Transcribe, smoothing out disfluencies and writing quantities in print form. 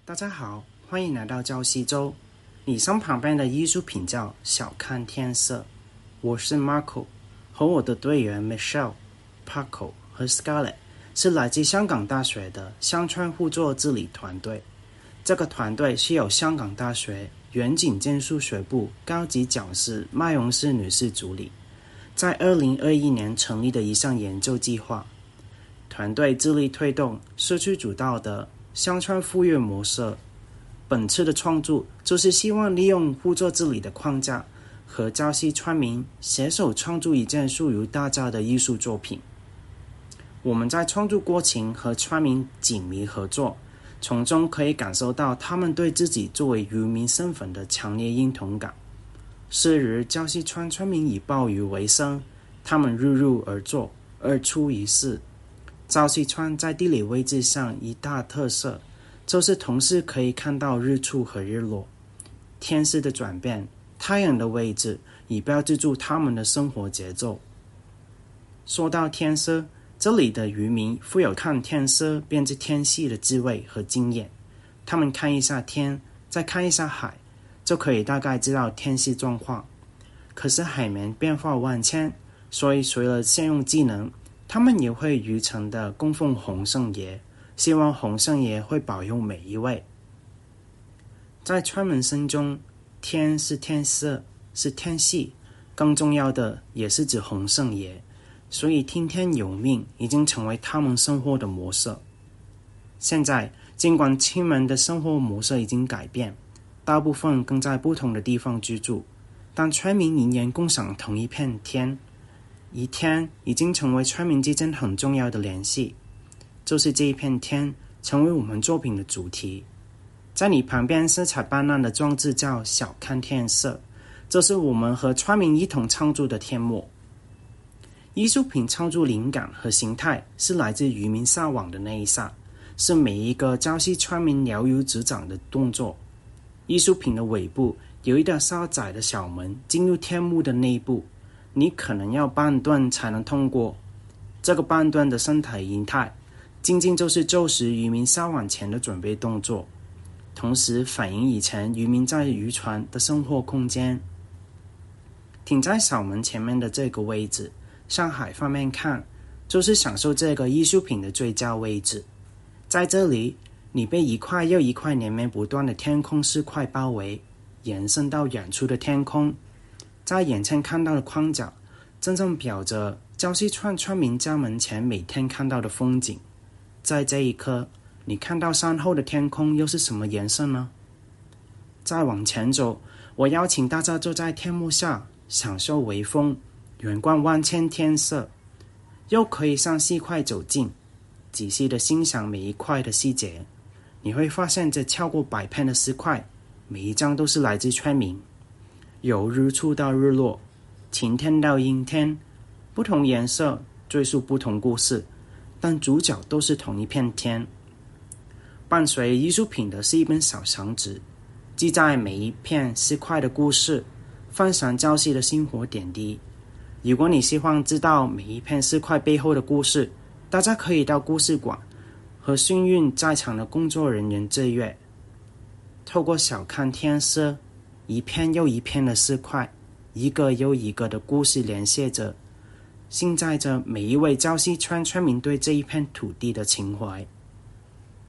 大家好，欢迎来到礁溪州。你身旁边的艺术品叫小看天色。我是 Marco， 和我的队员 Michelle、Paco 和 Scarlett 是来自香港大学的乡村互作治理团队。这个团队是由香港大学远景建筑学部高级讲师麦荣诗女士主理，在2021年成立的一项研究计划。团队致力推动社区主导的乡村富裕模式。本次的创作就是希望利用互作治理的框架，和礁溪村民携手创作一件属于大家的艺术作品。我们在创作过程和村民紧密合作，从中可以感受到他们对自己作为渔民身份的强烈认同感。是日礁溪村村民以捕鱼为生，他们日入而作，日出而息。礁溪村在地理位置上一大特色，就是同时可以看到日出和日落。天色的转变，太阳的位置，以标志住他们的生活节奏。说到天色，这里的渔民富有看天色辨知天气的智慧和经验。他们看一下天，再看一下海，就可以大概知道天气状况。可是海面变化万千，所以除了现用技能，他们也会虔诚地供奉洪圣爷，希望洪圣爷会保佑每一位。在村民心中，天是天色，是天气，更重要的也是指洪圣爷，所以听天由命已经成为他们生活的模式。现在尽管村民的生活模式已经改变，大部分更在不同的地方居住，但村民仍然共享同一片天，而天已经成为村民之间很重要的联系。就是这一片天成为我们作品的主题。在你旁边色彩斑斓的装置叫小看天色，这是我们和村民一同创作的天幕。艺术品创作灵感和形态是来自渔民撒网的那一刹，是每一个礁溪村民了如指掌的动作。艺术品的尾部有一道稍窄的小门，进入天幕的内部，你可能要半段才能通过。这个半段的身体形态仅仅就是旧时渔民撒网前的准备动作，同时反映以前渔民在渔船的生活空间。停在小门前面的这个位置，向海方面看，就是享受这个艺术品的最佳位置。在这里，你被一块又一块连绵不断的天空石块包围，延伸到远处的天空。在眼前看到的框架，真正表着礁溪村民家门前每天看到的风景。在这一刻，你看到山后的天空又是什么颜色呢？再往前走，我邀请大家坐在天幕下，享受微风，远观万千天色。又可以向石块走近，仔细地欣赏每一块的细节。你会发现这超过100片的石块，每一张都是来自村民。由日出到日落，晴天到阴天，不同颜色赘述不同故事，但主角都是同一片天。伴随艺术品的是一本小详纸，记载每一片石块的故事，分享礁溪的生活点滴。如果你希望知道每一片石块背后的故事，大家可以到故事馆和幸运在场的工作人员借阅。透过小看天色，一片又一片的石块，一个又一个的故事连接着，承载着每一位礁溪村村民对这一片土地的情怀。